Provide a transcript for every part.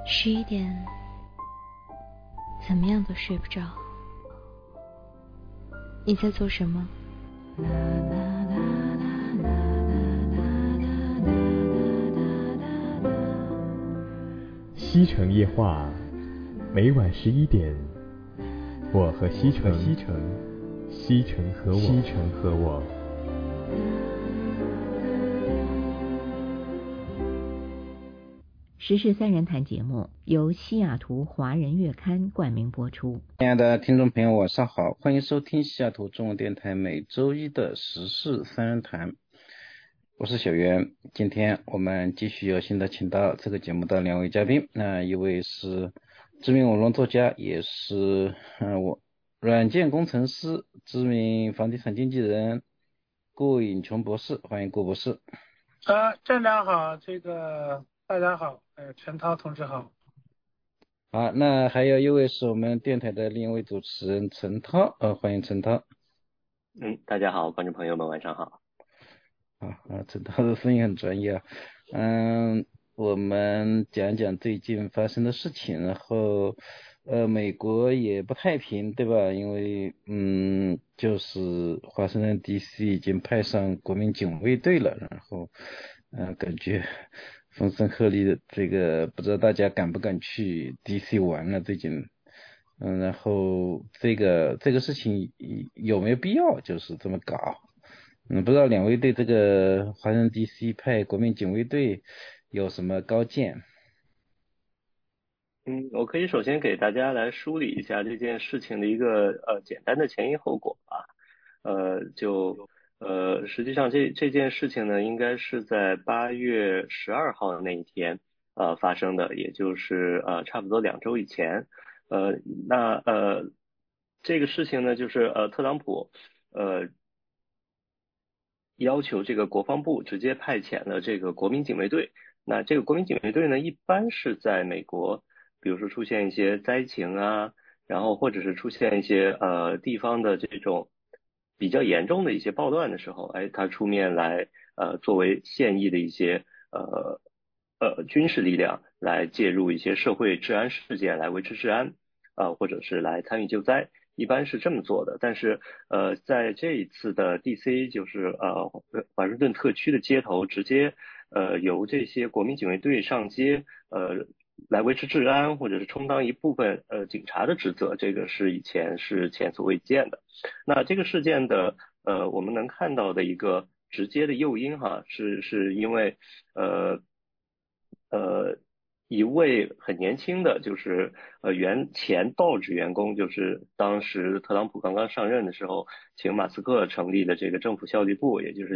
11点，怎么样都睡不着。你在做什么？ 西城夜话，每晚11点，我和西城，西城和我。 时事三人谈节目由西雅图华人月刊冠名播出。 亲爱的听众朋友，晚上好，欢迎收听西雅图中文电台每周一的时事三人谈，我是小袁。今天我们继续有幸的请到这个节目的两位嘉宾，一位是知名网络作家，也是软件工程师，知名房地产经纪人顾颖琼博士，欢迎顾博士。 站长好，大家好，陈涛同志好。 好，那还有一位是我们电台的另一位主持人陈涛，欢迎陈涛。 大家好，观众朋友们晚上好。 陈涛的声音很专业啊。我们讲讲最近发生的事情，然后美国也不太平，对吧？因为就是华盛顿 DC 已经派上国民警卫队了，然后感觉风声鹤唳的，这个不知道大家敢不敢去 DC 玩了最近。然后这个事情有没有必要就是这么搞？不知道两位对这个华盛顿 DC 派国民警卫队有什么高见？ 我可以首先给大家来梳理一下这件事情的一个简单的前因后果吧。实际上这件事情呢，应该是在8月12号的那一天发生的，也就是差不多2周以前。这个事情呢，就是特朗普要求这个国防部直接派遣了这个国民警卫队。那这个国民警卫队呢，一般是在美国，比如说出现一些灾情啊，然后或者是出现一些地方的这种比较严重的一些暴乱的时候，他出面来作为现役的一些军事力量来介入一些社会治安事件，来维持治安或者是来参与救灾。一般是这么做的，但是在这一次的 DC 就是华盛顿特区的街头，直接由这些国民警卫队上街来维持治安，或者是充当一部分警察的职责，这个是以前是前所未见的。那这个事件的我们能看到的一个直接的诱因是因为一位很年轻的，就是前道指员工，就是当时特朗普刚刚上任的时候，请马斯克成立的这个政府效率部，也就是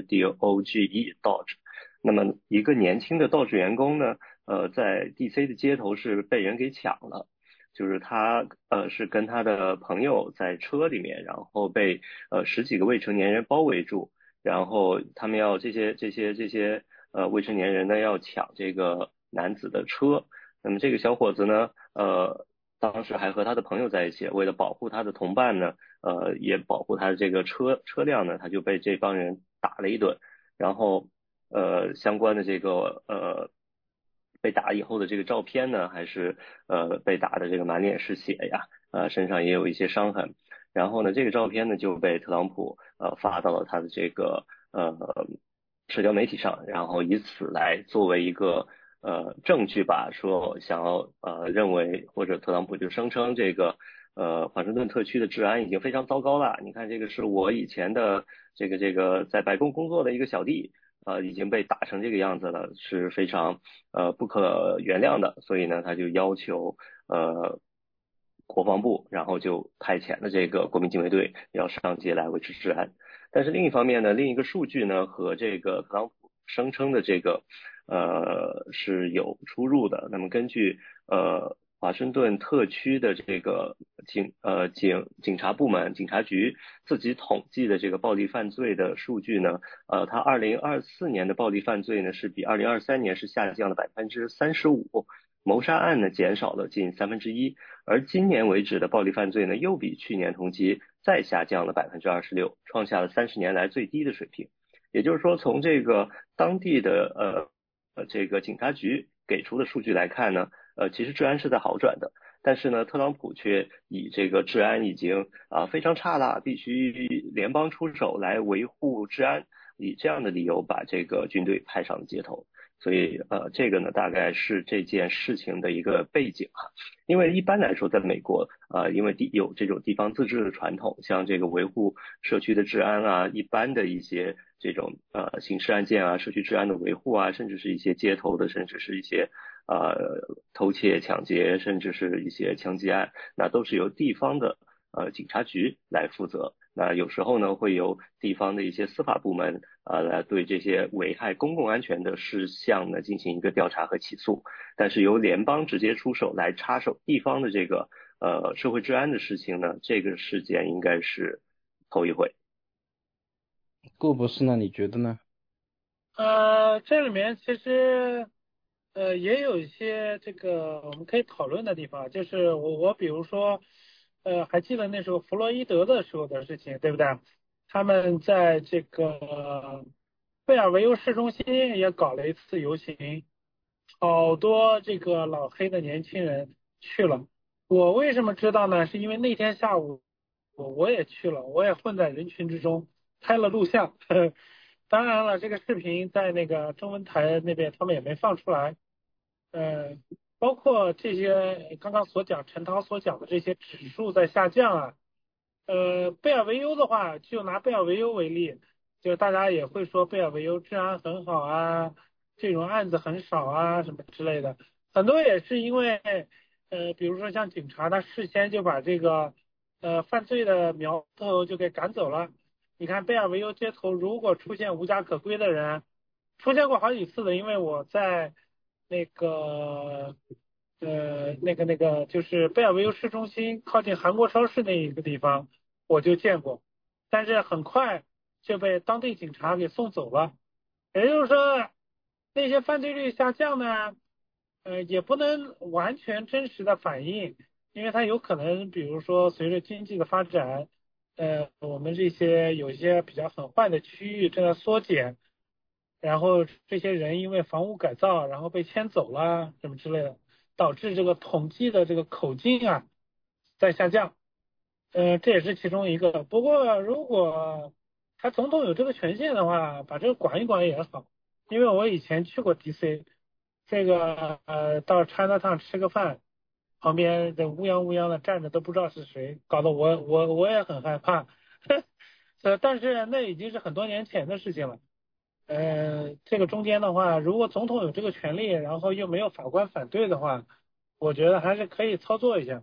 DOGE。那么一个年轻的道指员工呢，在 DC 的街头是被人给抢了，就是他是跟他的朋友在车里面，然后被10几个未成年人包围住，然后他们要这些未成年人呢要抢这个男子的车。那么这个小伙子呢当时还和他的朋友在一起，为了保护他的同伴呢也保护他的这个车辆呢，他就被这帮人打了一顿，然后相关的这个被打以后的这个照片呢，还是被打的这个满脸是血呀，身上也有一些伤痕。然后呢，这个照片呢就被特朗普发到了他的这个社交媒体上，然后以此来作为一个证据吧，说想要认为，或者特朗普就声称这个华盛顿特区的治安已经非常糟糕了。你看这个是我以前的这个在白宫工作的一个小弟，已经被打成这个样子了，是非常不可原谅的。所以呢，他就要求国防部，然后就派遣了这个国民警卫队要上街来维持治安。但是另一方面呢，另一个数据呢和这个特朗普声称的这个是有出入的。那么根据华盛顿特区的这个警察部门警察局自己统计的这个暴力犯罪的数据呢，它2024年的暴力犯罪呢是比2023年是下降了35%，谋杀案呢减少了近1/3，而今年为止的暴力犯罪呢又比去年同期再下降了26%，创下了30年来最低的水平。也就是说，从这个当地的这个警察局给出的数据来看呢，其实治安是在好转的。但是呢，特朗普却以这个治安已经非常差了，必须联邦出手来维护治安，以这样的理由把这个军队派上了街头。所以这个呢大概是这件事情的一个背景啊。因为一般来说在美国因为有这种地方自治的传统，像这个维护社区的治安啊，一般的一些这种刑事案件啊，社区治安的维护啊，甚至是一些街头的，甚至是一些偷窃、抢劫，甚至是一些枪击案，那都是由地方的警察局来负责。那有时候呢，会由地方的一些司法部门来对这些危害公共安全的事项呢进行一个调查和起诉。但是由联邦直接出手来插手地方的这个社会治安的事情呢，这个事件应该是头一回。 顾博士呢，你觉得呢？ 这里面其实也有一些这个我们可以讨论的地方，就是我比如说还记得那时候弗洛伊德的时候的事情，对不对？他们在这个贝尔维尤市中心也搞了一次游行，好多这个老黑的年轻人去了。我为什么知道呢？是因为那天下午我也去了，我也混在人群之中拍了录像。当然了，这个视频在那个中文台那边他们也没放出来。包括这些刚刚陈涛所讲的这些指数在下降啊。贝尔维尤的话，就拿贝尔维尤为例，就大家也会说贝尔维尤治安很好啊，这种案子很少啊，什么之类的。很多也是因为比如说像警察，他事先就把这个犯罪的苗头就给赶走了。你看贝尔维尤街头如果出现无家可归的人，出现过好几次的，因为我在那个就是贝尔维尤市中心靠近韩国超市那一个地方，我就见过，但是很快就被当地警察给送走了。也就是说，那些犯罪率下降呢，也不能完全真实的反映，因为它有可能，比如说随着经济的发展，我们这些有一些比较很坏的区域正在缩减，然后这些人因为房屋改造，然后被迁走了，什么之类的，导致这个统计的这个口径啊在下降。这也是其中一个。不过如果他总统有这个权限的话，把这个管一管也好。因为我以前去过 DC， 这个到 Chinatown 吃个饭，旁边这乌泱乌泱的站着都不知道是谁，搞得我也很害怕。但是那已经是很多年前的事情了。这个中间的话，如果总统有这个权利，然后又没有法官反对的话，我觉得还是可以操作一下。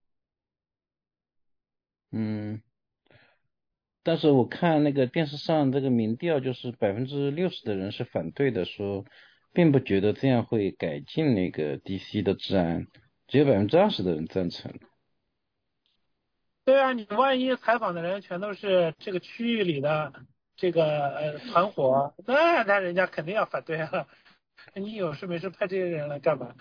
但是我看那个电视上这个民调，就是60%的人是反对的，说并不觉得这样会改进那个 DC 的治安，只有20%的人赞成。 对啊，你万一采访的人全都是这个区域里的这个团伙，那人家肯定要反对啊。你有事没事派这些人来干嘛？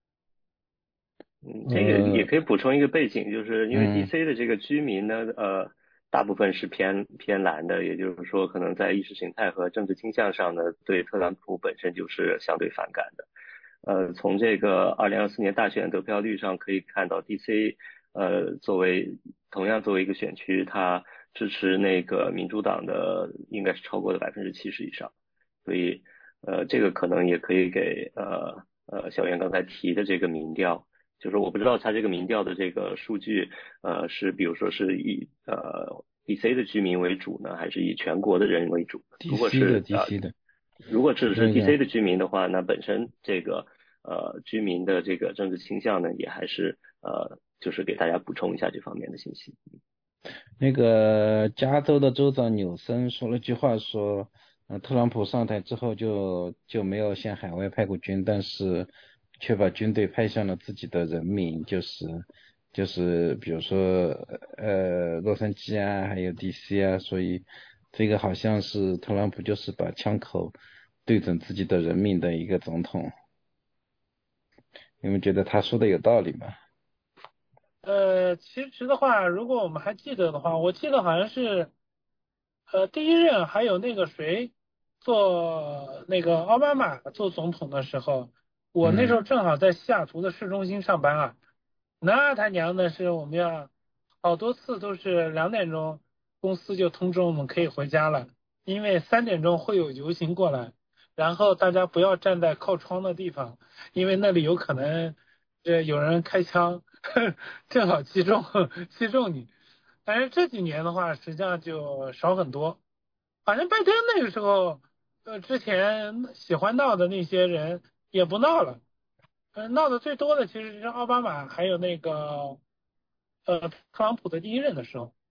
这个也可以补充一个背景，就是因为 DC 的这个居民呢，大部分是偏蓝的，也就是说，可能在意识形态和政治倾向上呢，对特朗普本身就是相对反感的。从这个2024年大选得票率上可以看到 ，DC 同样作为一个选区，它支持那个民主党的应该是超过了70%以上，所以这个可能也可以给小袁刚才提的这个民调。就是我不知道他这个民调的这个数据，是比如说是以DC 的居民为主呢，还是以全国的人为主？如果是 DC 的， 如果只是 DC 的居民的话，那本身这个居民的这个政治倾向呢，也还是就是给大家补充一下这方面的信息。 那个加州的州长纽森说了句话说，特朗普上台之后就没有向海外派过军，但是却把军队派向了自己的人民，就是比如说洛杉矶啊，还有 DC 啊，所以这个好像是特朗普就是把枪口对准自己的人民的一个总统。你们觉得他说的有道理吗？ 其实的话，如果我们还记得的话，我记得好像是第一任还有那个谁做那个奥巴马做总统的时候， 我那时候正好在西雅图的市中心上班啊，那他娘的是我们要好多次都是2点钟公司就通知我们可以回家了，因为3点钟会有游行过来，然后大家不要站在靠窗的地方，因为那里有可能有人开枪，正好击中你。但是这几年的话，实际上就少很多。好像拜登那个时候，之前喜欢闹的那些人也不闹了，闹的最多的其实是奥巴马，还有那个特朗普的第一任的时候。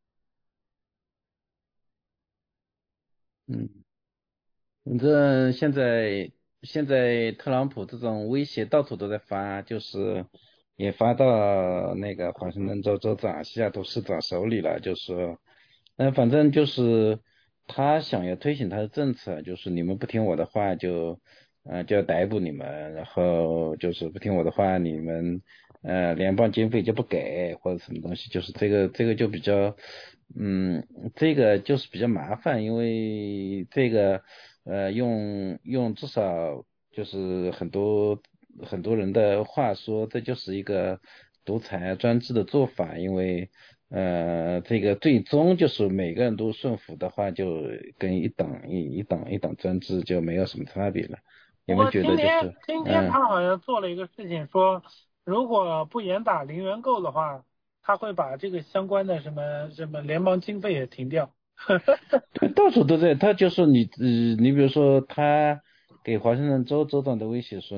反正现在特朗普这种威胁到处都在发，就是也发到那个华盛顿州州长、西雅图市长手里了，就是说，反正就是他想要推行他的政策，就是你们不听我的话就要逮捕你们，然后就是不听我的话，你们联邦经费就不给或者什么东西，就是这个就比较，这个就是比较麻烦，因为这个用至少就是很多人的话说，这就是一个独裁专制的做法，因为这个最终就是每个人都顺服的话，就跟一党专制就没有什么差别了。你们不过今觉得就是， 天今天他好像做了一个事情，说如果不严打零元购的话，他会把这个相关的什么联邦经费也停掉。 对，到处都在。他就说你比如说他给华盛顿州州长的威胁说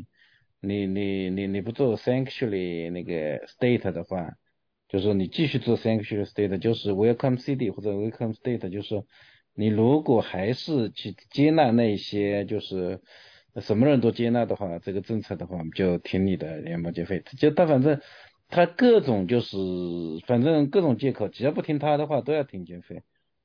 你不做 sanctuary 那个 state 的话，就是说你继续做 sanctuary state，就是 welcome city 或者 welcome state，就是说你如果还是去接纳那些就是什么人都接纳的话，这个政策的话，我们就停你的联邦经费。就他反正他各种就是反正各种借口，只要不听他的话，都要停经费。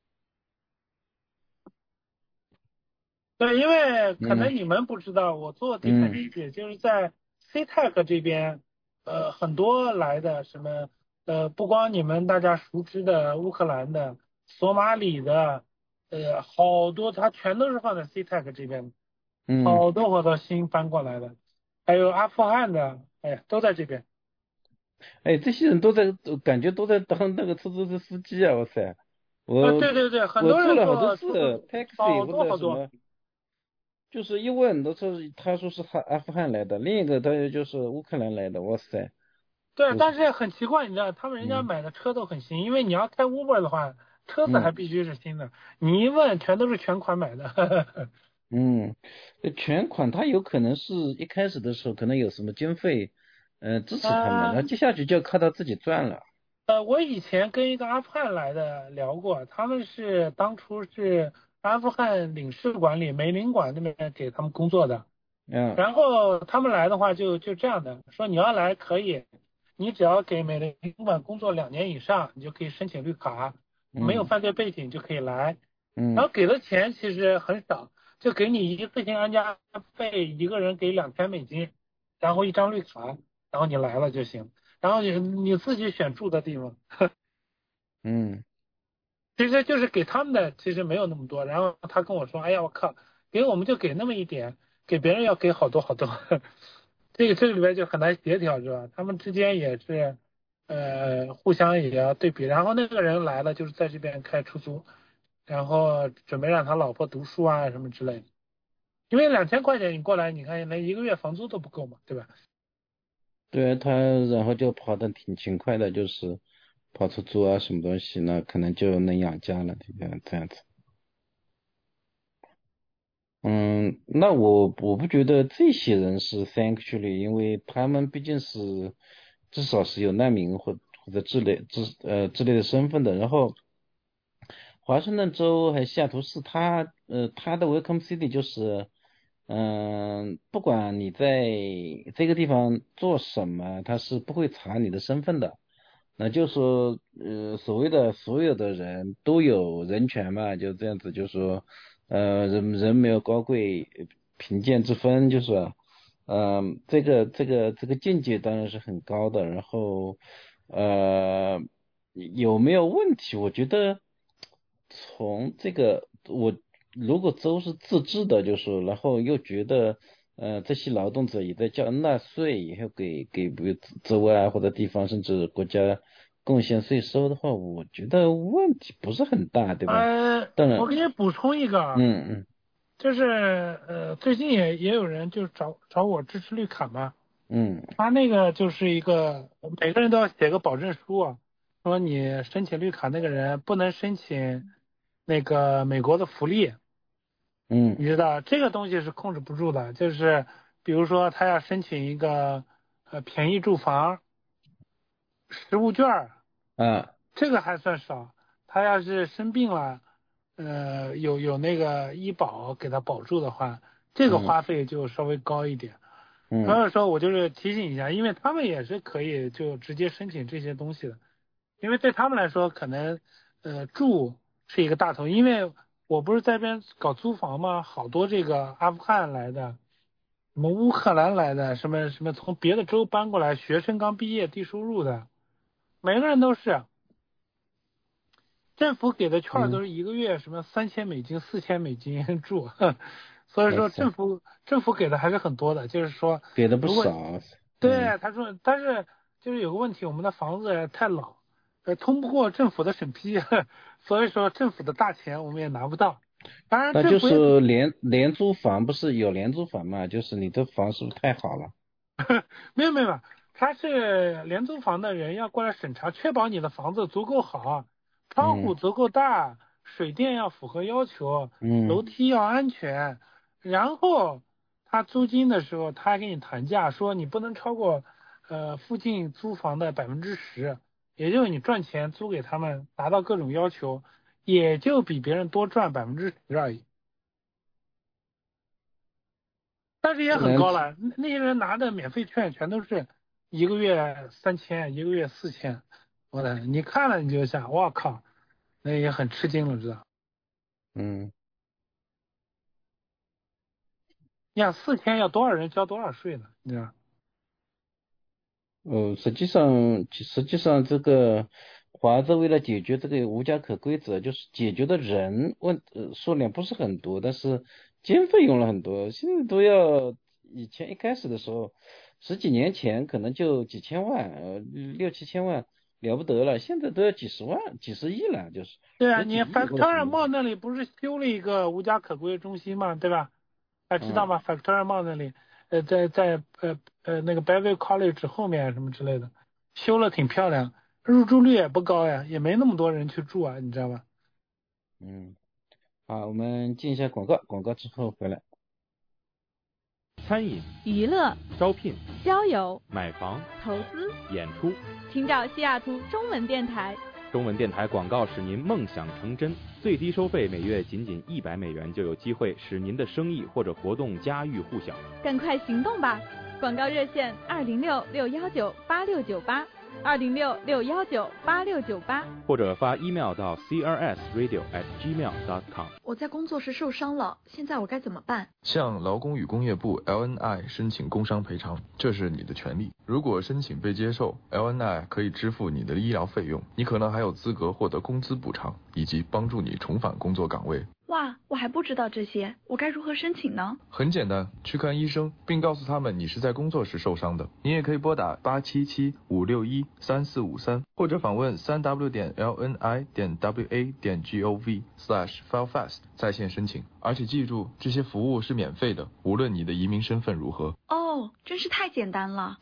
对，因为可嗯能你们不知道，我做地产经济，就是在 CTEC 这边，很多来的什么，不光你们大家熟知的乌克兰的、索马里的，好多，它全都是放在 CTEC 这边的， 嗯。 好多新搬过来的，还有阿富汗的，哎呀，都在这边。 哎，这些人感觉都在当那个出租车司机啊！哇塞，我对对对，很我多人做了好多次做出租， taxi 好或多好多。 者什么，就是一问都说他说是阿富汗来的，另一个他就是乌克兰来的，哇塞， 对， 就是但是很奇怪，你知道，他们人家嗯买的车都很新，因为你要开 Uber 的话，车子还嗯必须是新的。你一问，全都是全款买的。 嗯，全款他有可能是一开始的时候可能有什么经费，支持他们，然后接下去就靠他自己赚了。 我以前跟一个阿富汗来的聊过，他们是当初是阿富汗领事馆里美领馆那边给他们工作的， 嗯然后他们来的话就这样的，说你要来可以，你只要给美领馆工作2年以上，你就可以申请绿卡，没有嗯犯罪背景就可以来。然嗯后给的钱其实很少，就给你一次性安家费，一个人给$2000，然后一张绿卡，然后你来了就行，然后你自己选住的地方， 嗯其实就是给他们的，其实没有那么多。然后他跟我说，哎呀，我靠，给我们就给那么一点，给别人要给好多好多，这个里边就很难协调，是吧？他们之间也是，互相也要对比。然后那个人来了，就是在这边开出租，然后准备让他老婆读书啊什么之类的。因为$2000你过来，你看连一个月房租都不够嘛，对吧？ 对他，然后就跑得挺勤快的，就是跑出租啊，什么东西呢，可能就能养家了，这样子。那我不觉得这些人是 sanctuary，因为他们毕竟是至少是有难民或者之类的身份的。然后华盛顿州还西雅图市，它的 welcome city 就是，不管你在这个地方做什么，他是不会查你的身份的。那就说，所谓的所有的人都有人权嘛，就这样子，就说，人没有高贵贫贱之分，就是，这个境界当然是很高的，然后，呃，有没有问题？我觉得从这个如果州是自治的，就是然后又觉得这些劳动者也在交纳税，以后给比如州啊或者地方甚至国家贡献税收的话，我觉得问题不是很大，对吧？当然， 我给你补充一个啊，就是最近也有人就找我支持绿卡嘛，他那个就是一个每个人都要写个保证书啊，说你申请绿卡那个人不能申请那个美国的福利，你知道这个东西是控制不住的，就是比如说他要申请一个便宜住房、食物券儿，这个还算少，他要是生病了，有那个医保给他保住的话，这个花费就稍微高一点。所以说我就是提醒一下，因为他们也是可以就直接申请这些东西的，因为对他们来说可能住是一个大头，因为我不是在这边搞租房嘛，好多这个阿富汗来的，什么乌克兰来的，什么从别的州搬过来，学生刚毕业低收入的，每个人都是。政府给的券都是一个月什么$3000、$4000住，所以说政府给的还是很多的，就是说给的不少。 对，他说，但是就是有个问题，我们的房子太老，通不过政府的审批，所以说政府的大钱我们也拿不到。当然， 那就是廉租房不是有廉租房嘛？就是你的房是不是太好了？ 没有，他是廉租房的人要过来审查，确保你的房子足够好。窗户足够大，水电要符合要求，楼梯要安全，然后他租金的时候他还给你谈价，说你不能超过附近租房的10%，也就是你赚钱租给他们达到各种要求，也就比别人多赚10%而已。但是也很高了，那些人拿的免费券全都是一个月3000，一个月4000。我的，你看了你就想，我靠，那也很吃惊了，知道？你想4000要多少人交多少税呢？你知道？ 实际上这个华子为了解决这个无家可归者，就是解决的人数量不是很多，但是经费用了很多，现在都要，以前一开始的时候10几年前可能就几千万，6、7千万了不得了，现在都要几十万、几十亿了，就是。 对啊，你Victoria Mall那里不是修了一个无家可归中心嘛，对吧？知道吗？Victoria Mall那里，在那个 Beverly College 后面什么之类的，修了挺漂亮，入住率也不高呀，也没那么多人去住啊，你知道吧？ 好，我们进一下广告之后回来。 餐饮、 娱乐、 招聘、 交友、 买房、 投资、 演出， 请找西雅图中文电台。 中文电台广告使您梦想成真，最低收费每月仅$100就有机会使您的生意或者活动家喻户晓。 赶快行动吧！广告热线206-619-8698，206-619-8698， 或者发 email 到 crsradio@gmail.com。 我在工作时受伤了，现在我该怎么办？ 向劳工与工业部 LNI 申请工伤赔偿，这是你的权利。如果申请被接受， LNI 可以支付你的医疗费用，你可能还有资格获得工资补偿，以及帮助你重返工作岗位。 哇，我还不知道这些，我该如何申请呢？ 很简单，去看医生，并告诉他们你是在工作时受伤的。你也可以拨打877-561-3453，或者访问www.lni.wa.gov/filefast 在线申请。而且记住，这些服务是免费的，无论你的移民身份如何。 哦，真是太简单了。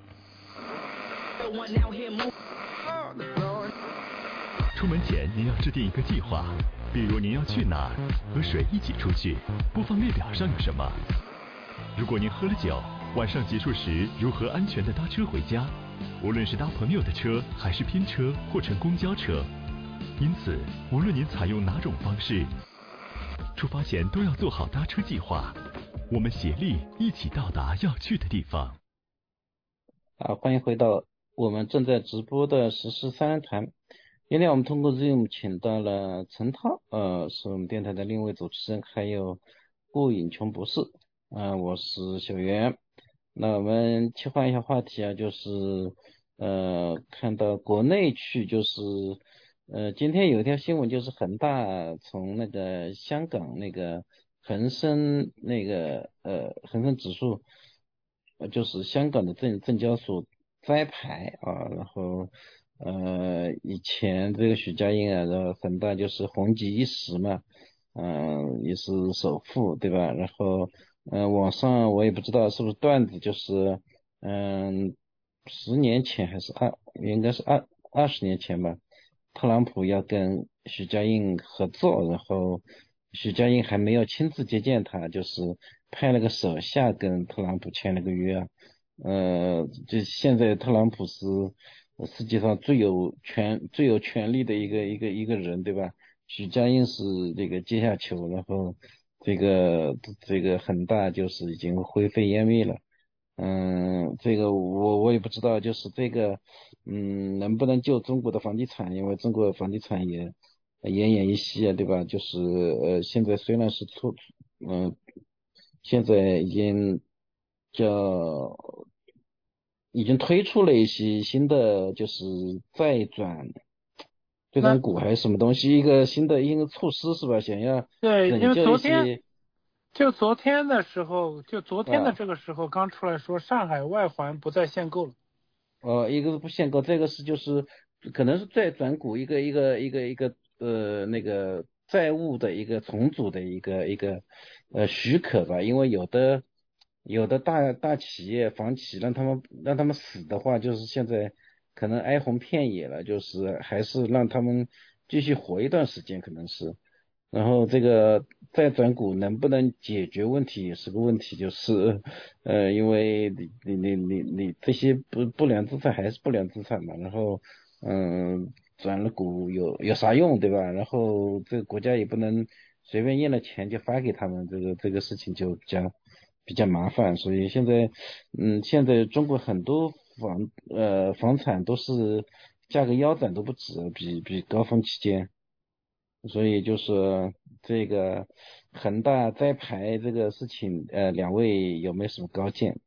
出门前您要制定一个计划，比如您要去哪儿，和谁一起出去，播放列表上有什么。如果您喝了酒，晚上结束时如何安全地搭车回家，无论是搭朋友的车，还是拼车或乘公交车。因此，无论您采用哪种方式，出发前都要做好搭车计划。我们协力一起到达要去的地方。 好，欢迎回到我们正在直播的时事三人谈。今天我们通过 Zoom 请到了陈涛，是我们电台的另一位主持人，还有顾颖琼博士，我是小袁。那我们切换一下话题啊，就是看到国内区就是今天有一条新闻，就是恒大从那个香港那个恒生恒生指数，就是香港的证交所摘牌啊，然后以前这个许家印啊，然后恒大就是红极一时嘛，也是首富对吧？然后网上我也不知道是不是段子，就是10年前还是应该是20年前吧，特朗普要跟许家印合作，然后许家印还没有亲自接见他，就是派了个手下跟特朗普签了个约啊。就现在特朗普是世界上最有权力的一个人，对吧？许家印是这个阶下囚，然后这个恒大就是已经灰飞烟灭了。这个我也不知道，就是这个能不能救中国的房地产，因为中国的房地产也奄奄一息啊，对吧？就是现在虽然是现在叫已经推出了一些新的，就是再转股还是什么东西，一个新的一个措施是吧？想要对，因为拯救一些。 昨天的时候，就昨天的这个时候刚出来说上海外环不再限购了。 一个是不限购，这个是就是可能是再转股一个那个债务的一个重组的一个许可吧，因为有的大企业房企让他们死的话，就是现在可能哀鸿遍野了，就是还是让他们继续活一段时间可能是。然后这个再转股能不能解决问题也是个问题，就是因为你这些不良资产还是不良资产嘛，然后转了股有啥用对吧？然后这个国家也不能随便印了钱就发给他们，这个事情就比较麻烦，所以现在中国很多房产都是价格腰斩都不止，比高峰期间。所以就是这个恒大摘牌这个事情，两位有没有什么高见？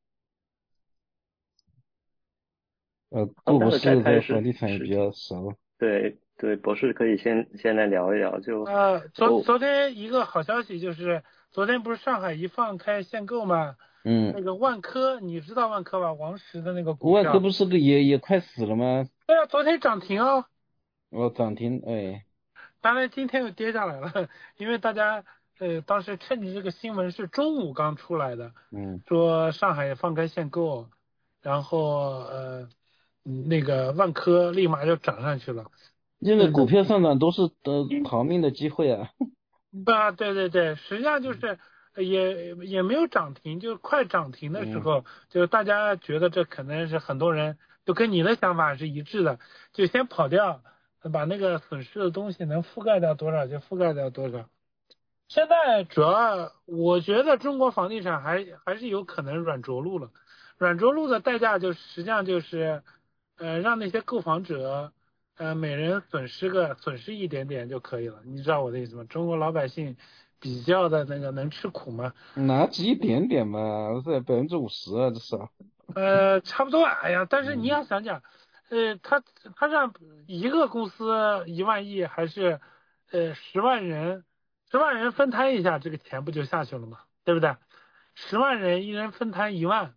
顾博士对房地产也比较熟。 对，博士可以先来聊一聊。 昨天一个好消息就是，昨天不是上海一放开限购吗？那个万科，你知道万科吧？王石的那个股票。 万科不是也快死了吗？ 对啊，昨天涨停哦。 涨停，哎。 当然今天又跌下来了，因为大家当时趁着这个新闻是中午刚出来的，说上海放开限购，然后那个万科立马就涨上去了。 现在股票上涨都是逃命的机会啊。 对，实际上就是也没有涨停，就快涨停的时候，就大家觉得这可能是很多人就跟你的想法是一致的，就先跑掉。把那个损失的东西能覆盖掉多少就覆盖掉多少。现在主要我觉得中国房地产还是有可能软着陆了。软着陆的代价就实际上就是让那些购房者每人损失一点点就可以了。你知道我的意思吗？中国老百姓比较的那个能吃苦吗？ 哪止一点点嘛，这50%啊，这是。 差不多。哎呀，但是你要想想。他让一个公司1万亿还是10万人分摊一下，这个钱不就下去了吗？对不对？10万人一人分摊1万，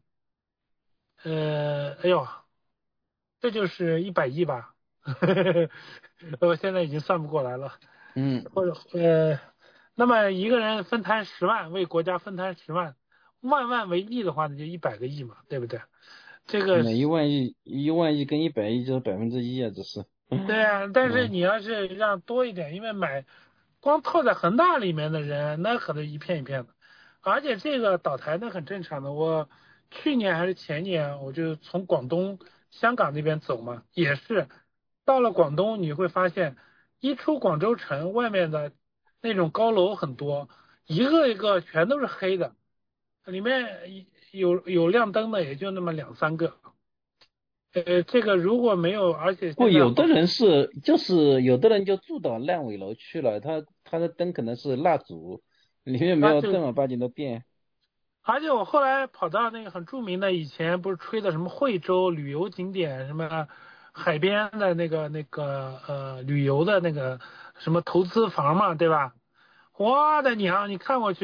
哎呦，这就是100亿吧？我现在已经算不过来了。或者那么一个人分摊10万，为国家分摊10万，万为亿的话，那就100个亿嘛，对不对？这个 1万亿跟100亿就是1%啊，这是。 对啊，但是你要是让多一点，因为光套在恒大里面的人，那可能一片一片的，而且这个倒台那很正常的。我去年还是前年，我就从广东、香港那边走嘛，也是到了广东，你会发现一出广州城，外面的那种高楼很多，一个一个全都是黑的，里面有亮灯的也就那么2-3个。这个如果没有，而且有的人有的人就住到烂尾楼去了，他的灯可能是蜡烛，里面没有正儿八经的电。 而且我后来跑到那个很著名的，以前不是吹的什么惠州旅游景点，什么海边的那个旅游的那个什么投资房嘛，对吧？我的娘！你看过去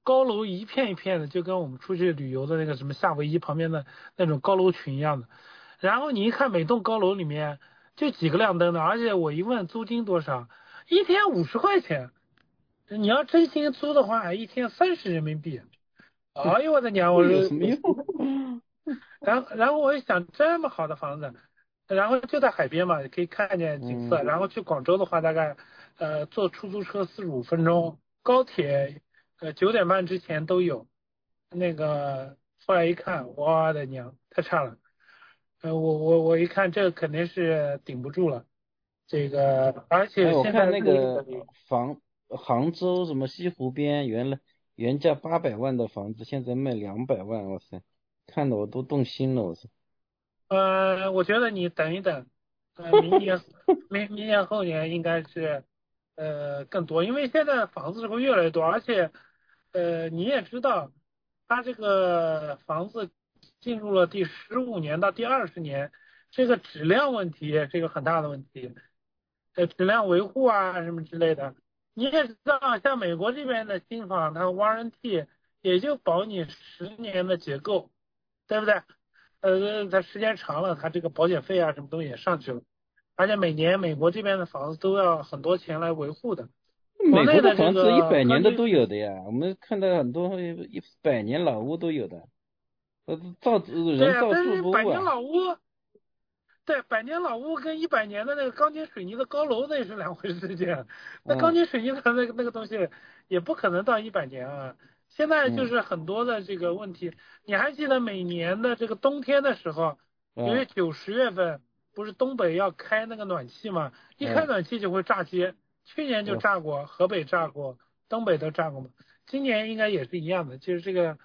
高楼一片一片的，就跟我们出去旅游的那个什么夏威夷旁边的那种高楼群一样的。然后你一看每栋高楼里面就几个亮灯的，而且我一问租金多少，一天50块钱，你要真心租的话，一天30人民币。哎呦我的娘！我说有什么用？ 然后我一想，这么好的房子，然后就在海边嘛，也可以看见景色。然后去广州的话，大概坐出租车45分钟，高铁9点半之前都有。那个后来一看，我的娘，太差了。我一看这肯定是顶不住了。这个而且我现在看那个杭州什么西湖边，原价800万的房子，现在卖200万，哇塞，看得我都动心了，我操。 我觉得你等一等，明年后年应该是更多，因为现在房子会越来越多，而且你也知道，它这个房子进入了第15年到第20年，这个质量问题这个很大的问题，质量维护啊什么之类的。你也知道，像美国这边的新房，它 warranty 也就保你10年的结构，对不对？它时间长了，它这个保险费啊什么东西也上去了，而且每年美国这边的房子都要很多钱来维护的。 美国的房子100年的都有的呀，我们看到很多100年老屋都有的，人造住不误 100年老屋，对，100年老屋跟100年的那个钢筋水泥的高楼那是两回事情。那钢筋水泥的那个东西也不可能到100年啊。现在就是很多的这个问题，你还记得每年的这个冬天的时候，9月、10月份不是东北要开那个暖气吗？一开暖气就会炸街，去年就炸过，河北炸过，东北都炸过嘛。今年应该也是一样的，就是这个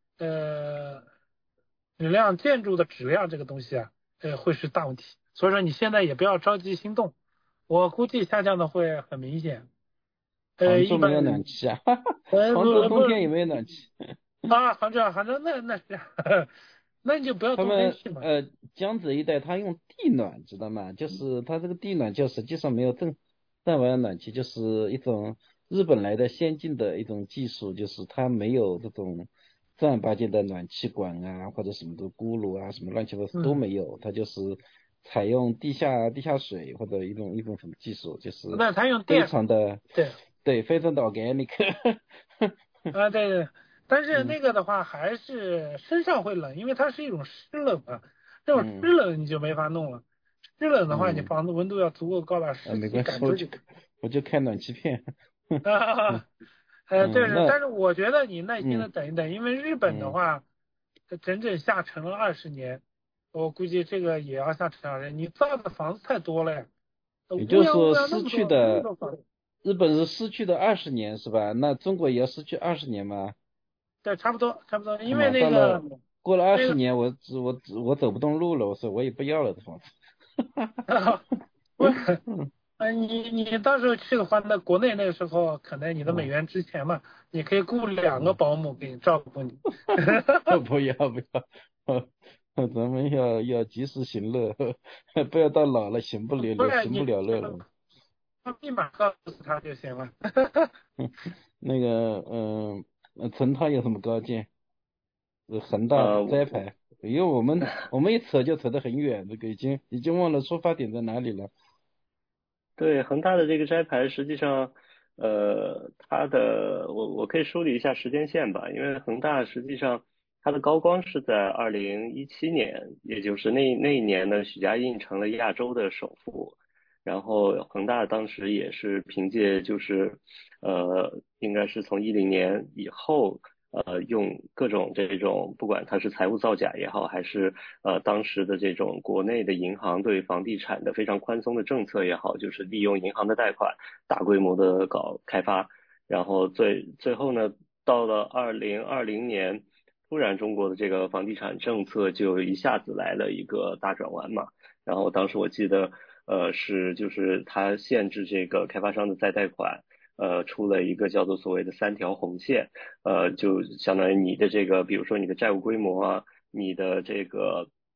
建筑的质量这个东西啊，会是大问题。所以说你现在也不要着急心动，我估计下降的会很明显。 杭州没有暖气啊，杭州冬天也没有暖气。 杭州那是，那你就不要冬天去嘛。 江浙一带他用地暖，知道吗？就是他这个地暖就实际上没有正版暖气，就是一种日本来的先进的一种技术，就是它没有这种正儿八经的暖气管啊，或者什么的锅炉啊，什么乱七八糟都没有，它就是采用地下水或者一种什么技术，就是那它用电非常的对，非常的 organic。 对，但是那个的话还是身上会冷，因为它是一种湿冷啊，这种湿冷你就没法弄了。湿冷的话，你房子温度要足够高，把湿气赶出去。 我就开暖气片。 对，但是我觉得你耐心的等一等，因为日本的话，整整下沉了20年，我估计这个也要下沉20年。你造的房子太多了呀。 也就是说失去的。日本是失去的20年是吧？那中国也要失去20年吗？ 对，差不多，因为那个过了20年，我走不动路了，我也不要了这房子。 你到时候去的话，那国内那个时候可能你的美元值钱嘛，你可以雇2个保姆给你照顾你。 不要，咱们要及时行乐，不要到老了行不了乐了。 把密码告诉他就行了。 那个陈涛有什么高见？恒大摘牌，因为我们一扯就扯得很远，这个已经忘了出发点在哪里了。 对，恒大的这个摘牌，实际上它的我可以梳理一下时间线吧，因为恒大实际上它的高光是在2017年，也就是那一年呢，许家印成了亚洲的首富。然后恒大当时也是凭借就是应该是从10年以后用各种这种不管它是财务造假也好，还是当时的这种国内的银行对房地产的非常宽松的政策也好，就是利用银行的贷款大规模的搞开发，然后最后呢，到了2020年，突然中国的这个房地产政策就一下子来了一个大转弯嘛，然后当时我记得就是它限制这个开发商的再贷款，出了一个叫做所谓的3条红线，就相当于你的这个，比如说你的债务规模啊，你的这个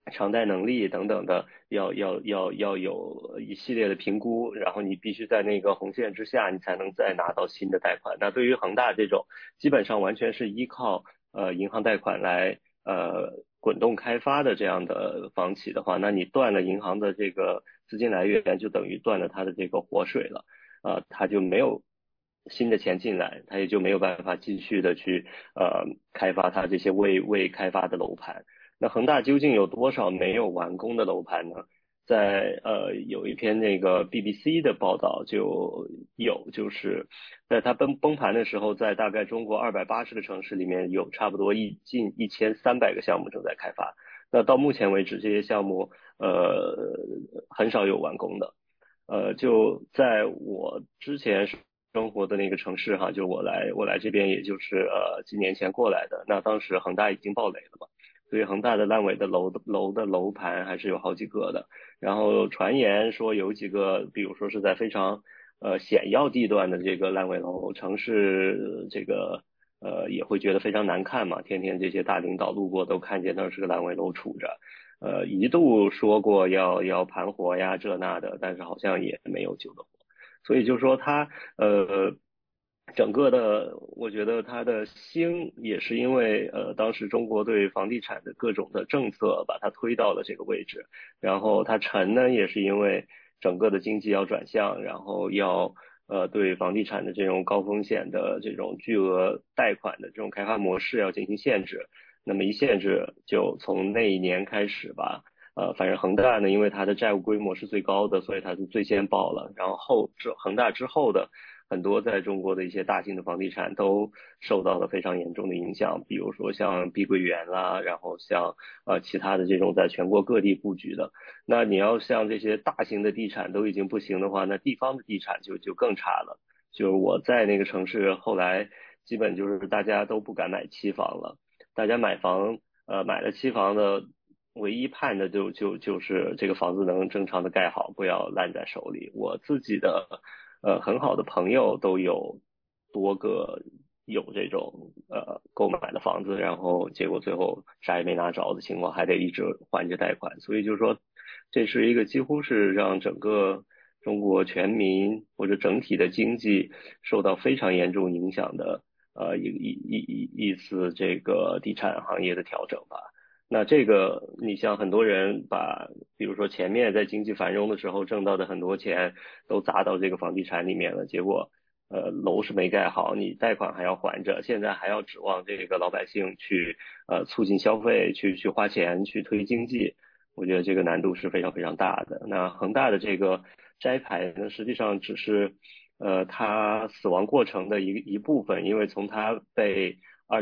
偿贷能力等等的，要有一系列的评估，然后你必须在那个红线之下，你才能再拿到新的贷款。那对于恒大这种基本上完全是依靠银行贷款来滚动开发的这样的房企的话，那你断了银行的这个资金来源，就等于断了它的这个活水了，它就没有新的钱进来，它也就没有办法继续的去开发它这些未开发的楼盘。那恒大究竟有多少没有完工的楼盘呢？在有一篇那个 BBC 的报道就有，就是在它崩盘的时候，在大概中国280个城市里面有差不多近1300个项目正在开发。那到目前为止，这些项目很少有完工的。就在我之前生活的那个城市哈，就我来这边也就是几年前过来的。那当时恒大已经爆雷了嘛。所以恒大的烂尾的楼盘还是有好几个的，然后传言说有几个，比如说是在非常险要地段的这个烂尾楼，城市这个也会觉得非常难看嘛，天天这些大领导路过都看见那是个烂尾楼杵着，一度说过要盘活呀这那的，但是好像也没有救得活，所以就说他整个的，我觉得它的兴也是因为当时中国对房地产的各种的政策把它推到了这个位置，然后它沉呢也是因为整个的经济要转向，然后要对房地产的这种高风险的这种巨额贷款的这种开发模式要进行限制，那么一限制就从那一年开始吧。反正恒大呢，因为它的债务规模是最高的，所以它是最先爆了。然后恒大之后的很多在中国的一些大型的房地产都受到了非常严重的影响，比如说像碧桂园啦，然后像其他的这种在全国各地布局的。那你要像这些大型的地产都已经不行的话，那地方的地产就更差了。就是我在那个城市，后来基本就是大家都不敢买期房了，大家买房买了期房的。唯一盼的就是这个房子能正常的盖好，不要烂在手里。我自己的很好的朋友都有多个有这种购买的房子，然后结果最后啥也没拿着的情况，还得一直还着贷款。所以就是说，这是一个几乎是让整个中国全民或者整体的经济受到非常严重影响的一次这个地产行业的调整吧。那这个，你像很多人把，比如说前面在经济繁荣的时候挣到的很多钱都砸到这个房地产里面了，结果，楼是没盖好，你贷款还要还着，现在还要指望这个老百姓去，促进消费，去花钱，去推经济，我觉得这个难度是非常非常大的。那恒大的这个摘牌呢，实际上只是，它死亡过程的一部分，因为从它被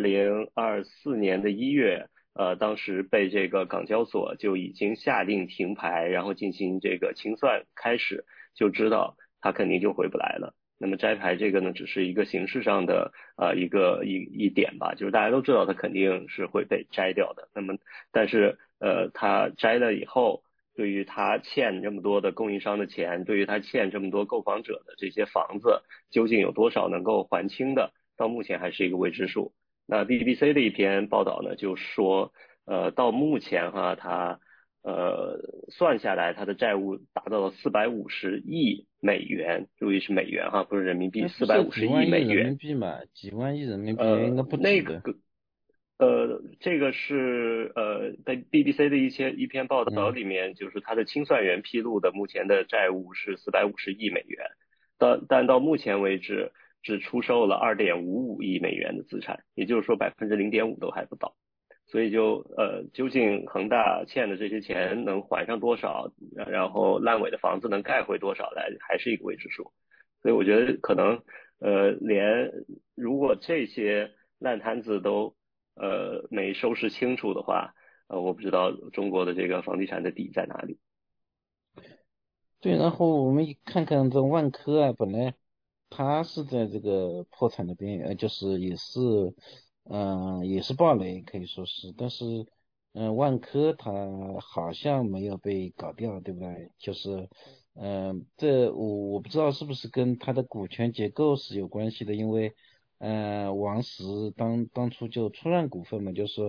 2024年的1月。当时被这个港交所就已经下令停牌，然后进行这个清算，开始就知道它肯定就回不来了。那么摘牌这个呢，只是一个形式上的一点吧，就是大家都知道它肯定是会被摘掉的。那么但是它摘了以后，对于它欠这么多的供应商的钱，对于它欠这么多购房者的这些房子，究竟有多少能够还清的，到目前还是一个未知数。那 BBC 的一篇报道呢，就说，到目前哈，它算下来，它的债务达到了450亿美元，注意是美元哈，不是人民币，450亿美元。 人民币嘛，几万亿人民币应该不止的。 这个是在 BBC 的一篇报道里面，就是它的清算员披露的，目前的债务是450亿美元，但到目前为止。只出售了2.55亿美元的资产，也就是说0.5%都还不到，所以究竟恒大欠的这些钱能还上多少，然后烂尾的房子能盖回多少来，还是一个未知数。所以我觉得可能如果这些烂摊子都没收拾清楚的话，我不知道中国的这个房地产的底在哪里。 对，然后我们看看这万科啊，本来他是在这个破产的边缘，就是也是暴雷可以说是，但是万科它好像没有被搞掉，对不对？就是这我不知道是不是跟它的股权结构是有关系的，因为王石当初就出让股份嘛，就是说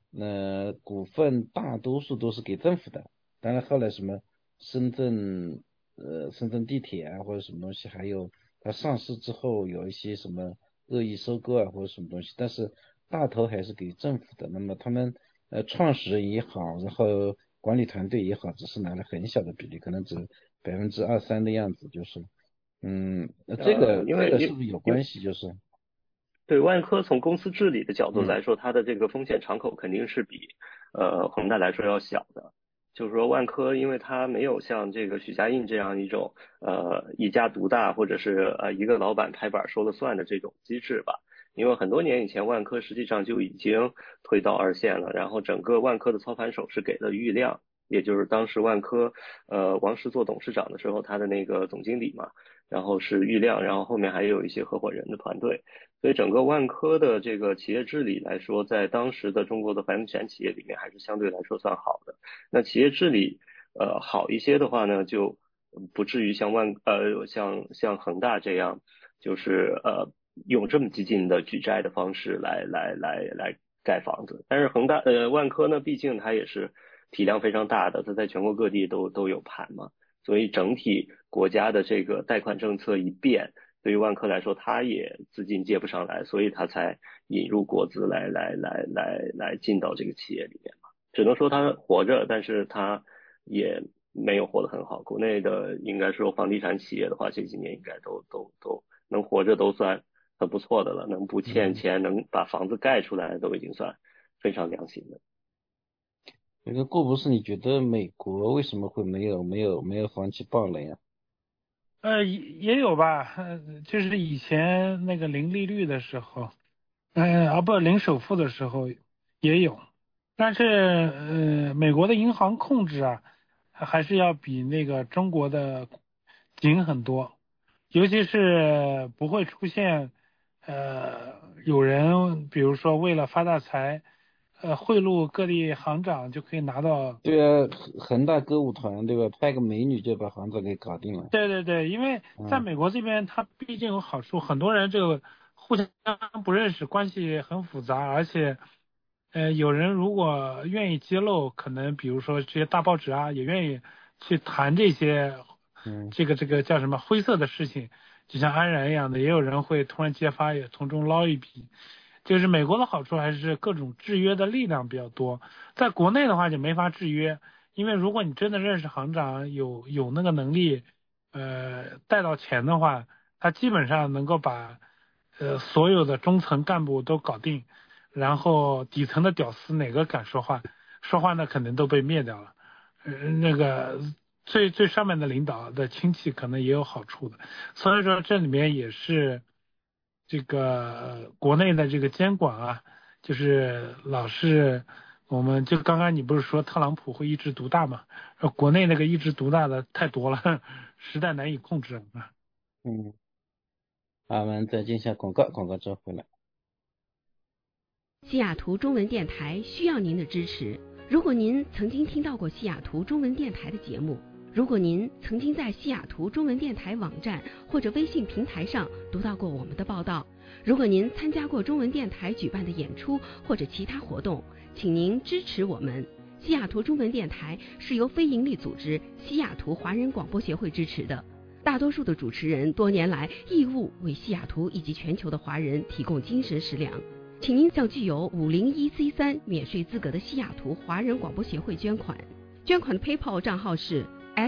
股份大多数都是给政府的，当然后来什么深圳地铁啊或者什么东西，还有它上市之后有一些什么恶意收购啊或者什么东西，但是大头还是给政府的。那么他们创始人也好，然后管理团队也好，只是拿了很小的比例，可能只2%-3%的样子，就是这个是不是有关系？就是对，万科从公司治理的角度来说，它的这个风险敞口肯定是比恒大来说要小的。就是说万科因为它没有像这个许家印这样一种一家独大或者是一个老板拍板说了算的这种机制吧。因为很多年以前万科实际上就已经推到2线了，然后整个万科的操盘手是给了郁亮，也就是当时万科王石做董事长的时候他的那个总经理嘛，然后是郁亮，然后后面还有一些合伙人的团队。所以整个万科的这个企业治理来说，在当时的中国的房地产企业里面还是相对来说算好的。那企业治理好一些的话呢，就不至于像像恒大这样，就是用这么激进的举债的方式来盖房子。但是万科呢，毕竟它也是体量非常大的，它在全国各地都有盘嘛，所以整体国家的这个贷款政策一变，对于万科来说，它也资金借不上来，所以它才引入国资来进到这个企业里面嘛。只能说它活着，但是它也没有活得很好。国内的应该说房地产企业的话，这几年应该都能活着都算很不错的了，能不欠钱，能把房子盖出来，都已经算非常良心的。 那个顾博士，你觉得美国为什么会没有房企爆雷啊？ 也有吧，就是以前那个零利率的时候，零首付的时候也有，但是美国的银行控制啊，还是要比那个中国的紧很多，尤其是不会出现有人比如说为了发大财，贿赂各地行长就可以拿到。 对啊，恒大歌舞团对吧？派个美女就把房子给搞定了。 对，因为在美国这边，它毕竟有好处，很多人这个互相不认识，关系很复杂，而且有人如果愿意揭露，可能比如说这些大报纸啊，也愿意去谈这些，这个叫什么灰色的事情，就像安然一样的，也有人会突然揭发，也从中捞一笔。就是美国的好处还是各种制约的力量比较多，在国内的话就没法制约，因为如果你真的认识行长，有那个能力，带到钱的话，他基本上能够把所有的中层干部都搞定，然后底层的屌丝哪个敢说话呢，肯定都被灭掉了。那个最上面的领导的亲戚可能也有好处的，所以说这里面也是这个国内的这个监管啊，就是老是我们就刚刚你不是说特朗普会一枝独大嘛？国内那个一枝独大的太多了，实在难以控制啊。 我们再进一下广告之后回来。 西雅图中文电台需要您的支持。如果您曾经听到过西雅图中文电台的节目，如果您曾经在西雅图中文电台网站或者微信平台上读到过我们的报道，如果您参加过中文电台举办的演出或者其他活动，请您支持我们。西雅图中文电台是由非营利组织西雅图华人广播协会支持的，大多数的主持人多年来义务为西雅图以及全球的华人提供精神食粮。请您向具有501C3免税资格的西雅图华人广播协会捐款。捐款的 PayPal 账号是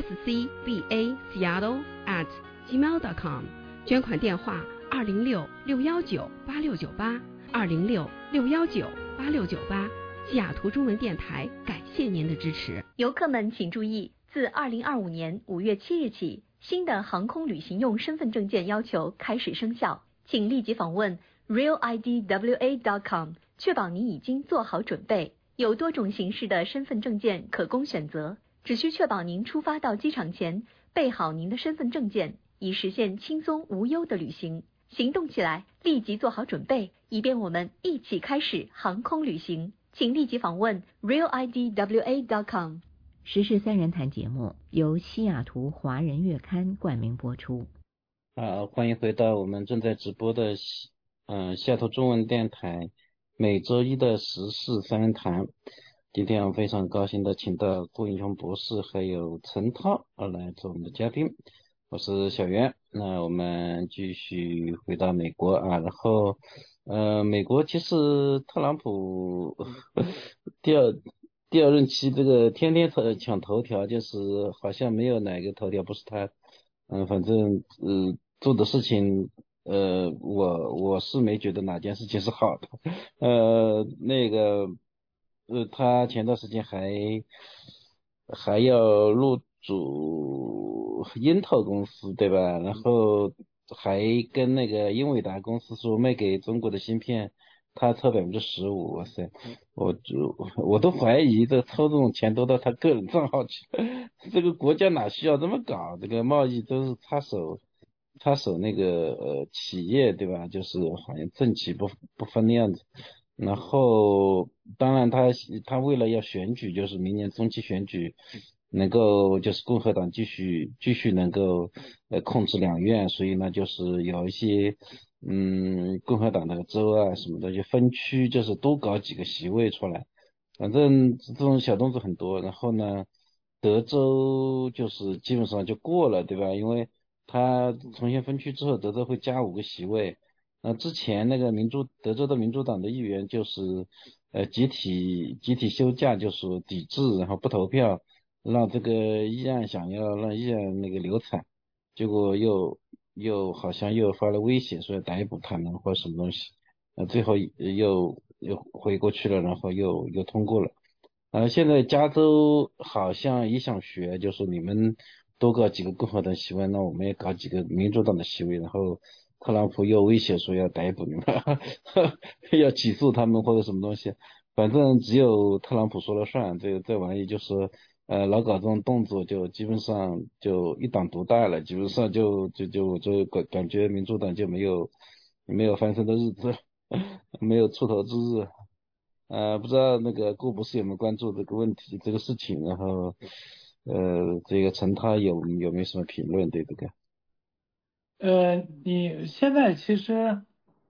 scbaseattle@gmail.com， 捐款电话206-619-8698 206-619-8698。西雅图中文电台感谢您的支持。 游客们请注意，自2025年5月7日起，新的航空旅行用身份证件要求开始生效，请立即访问 realidwa.com， 确保您已经做好准备。有多种形式的身份证件可供选择，只需确保您出发到机场前备好您的身份证件，以实现轻松无忧的旅行。行动起来，立即做好准备，以便我们一起开始航空旅行。请立即访问 realidwa.com。 时事三人谈节目由西雅图华人月刊冠名播出。 欢迎回到我们正在直播的西雅图中文电台每周一的时事三人谈。今天我非常高兴的请到顾英雄博士还有陈涛来做我们的嘉宾。我是小袁。那我们继续回到美国啊，然后美国其实特朗普第二任期这个天天抢头条，就是好像没有哪个头条不是他。反正做的事情我是没觉得哪件事情是好的。那个他前段时间还要入主樱桃公司，对吧？然后还跟那个英伟达公司说卖给中国的芯片，他抽15%。哇塞，我都怀疑这抽这种钱都到他个人账号去。这个国家哪需要这么搞？这个贸易都是插手那个企业，对吧？就是好像政企不分的样子。然后当然他为了要选举，就是明年中期选举能够就是共和党继续能够控制两院，所以呢就是有一些共和党的州啊什么的就分区，就是多搞几个席位出来。反正这种小动作很多。然后呢德州就是基本上就过了，对吧？因为他重新分区之后，德州会加5个席位。那之前那个德州的民主党的议员就是集体休假，就是抵制，然后不投票，让这个想要让议案那个流产，结果又好像又发了威胁，说要逮捕他们或者什么东西。最后又回过去了，然后又通过了。现在加州好像也想学，就是你们多搞几个共和党席位，那我们也搞几个民主党的席位。然后特朗普又威胁说要逮捕你们，要起诉他们或者什么东西。反正只有特朗普说了算。这玩意就是老搞这种动作，就基本上就一党独大了，基本上就感觉民主党就没有翻身的日子，没有出头之日。不知道那个顾博士有没有关注这个问题这个事情，然后这个陈他有没有什么评论对这个？ 你现在其实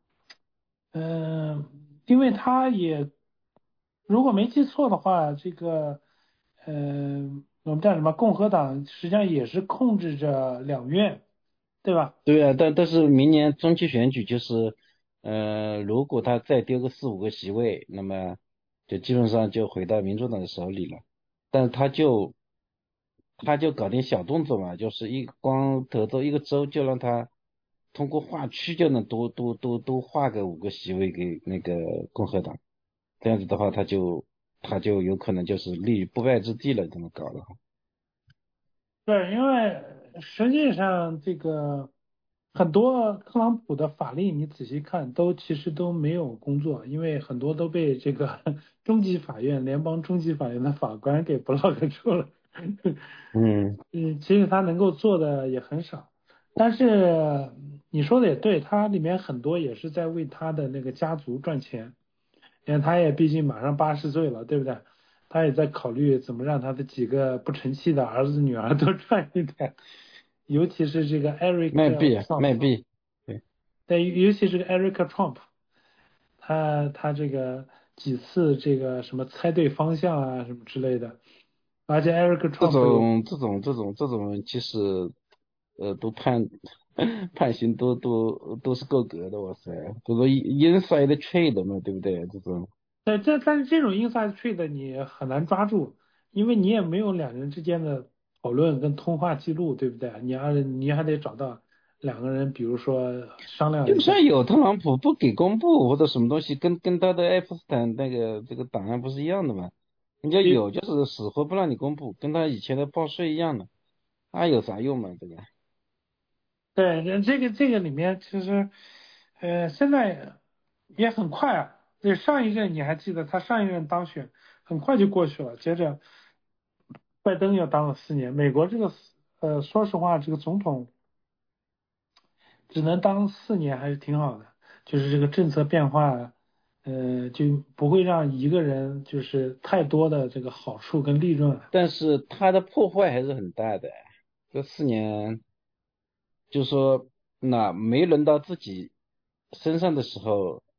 因为他也如果没记错的话，这个我们叫什么共和党实际上也是控制着两院，对吧？ 对啊，但是明年中期选举就是如果他再丢个4、5个席位，那么就基本上就回到民主党的手里了。但是他就搞点小动作嘛，就是光德州一个州就让他通过划区就能多划个5个席位给那个共和党。这样子的话他就有可能就是立于不败之地了，这么搞的话。 对，因为实际上这个很多特朗普的法令你仔细看其实都没有工作，因为很多都被这个联邦中级法院的法官给 block 住了。其实他能够做的也很少。但是你说的也对，他里面很多也是在为他的那个家族赚钱，因为他也毕竟马上80岁了，对不对？他也在考虑怎么让他的几个不成器的儿子女儿多赚一点，尤其是这个 Eric 卖币， 对，尤其是个 Eric Trump， 他这个几次这个什么猜对方向啊什么之类的，而且 Eric Trump 这种其实都判刑都是够格的。哇塞，这个 inside trade 嘛，对不对？这种。 对，但是这种 inside trade 你很难抓住，因为你也没有两人之间的讨论跟通话记录，对不对？你还得找到两个人，比如说商量一下。 就算有特朗普不给公布或者什么东西，跟他的爱因斯坦这个档案不是一样的吗？人家有就是死活不让你公布，跟他以前的报税一样的，那有啥用嘛？这个。 对，这个里面其实现在也很快啊。对，上一任你还记得他上一任当选很快就过去了，接着拜登又当了4年。美国这个说实话，这个总统只能当4年还是挺好的，就是这个政策变化就不会让一个人就是太多的这个好处跟利润。 但是他的破坏还是很大的，这4年就说那没轮到自己身上的时候，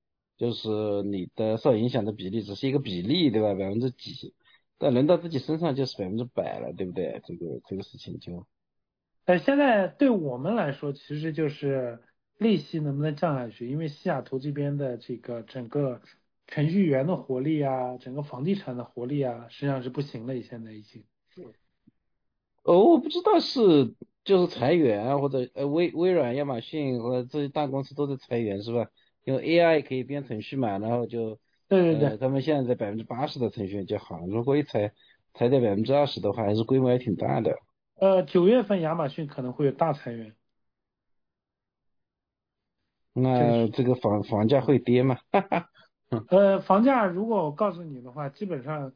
就是你的受影响的比例只是一个比例，对吧？几%，但轮到自己身上就是100%了，对不对？这个事情就， 现在对我们来说，其实就是利息能不能降下去，因为西雅图这边的这个整个程序员的活力啊，整个房地产的活力啊，实际上是不行了，现在已经。 我不知道就是裁员啊，或者微软、亚马逊或者这些大公司都在裁员是吧？因为 AI 可以编程序嘛，然后就对， 他们现在80%的程序员就好，如果裁掉20%的话，还是规模还挺大的。 9月份亚马逊可能会有大裁员。 那这个房价会跌吗？ 房价如果我告诉你的话，基本上，